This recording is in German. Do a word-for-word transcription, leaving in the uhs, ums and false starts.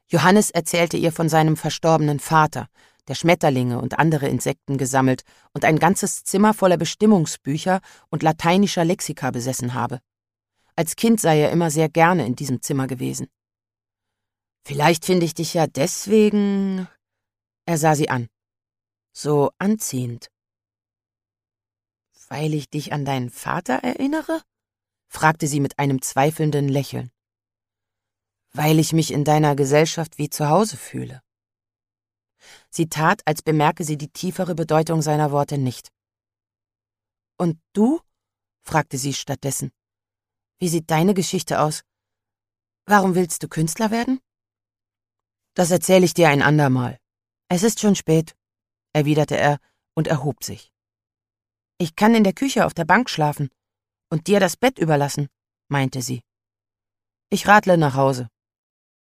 Johannes erzählte ihr von seinem verstorbenen Vater, der Schmetterlinge und andere Insekten gesammelt und ein ganzes Zimmer voller Bestimmungsbücher und lateinischer Lexika besessen habe. Als Kind sei er immer sehr gerne in diesem Zimmer gewesen. »Vielleicht finde ich dich ja deswegen«, er sah sie an, »so anziehend.« »Weil ich dich an deinen Vater erinnere?« fragte sie mit einem zweifelnden Lächeln. »Weil ich mich in deiner Gesellschaft wie zu Hause fühle.« Sie tat, als bemerke sie die tiefere Bedeutung seiner Worte nicht. »Und du?« fragte sie stattdessen. »Wie sieht deine Geschichte aus? Warum willst du Künstler werden?« »Das erzähle ich dir ein andermal. Es ist schon spät«, erwiderte er und erhob sich. »Ich kann in der Küche auf der Bank schlafen und dir das Bett überlassen«, meinte sie. »Ich radle nach Hause.«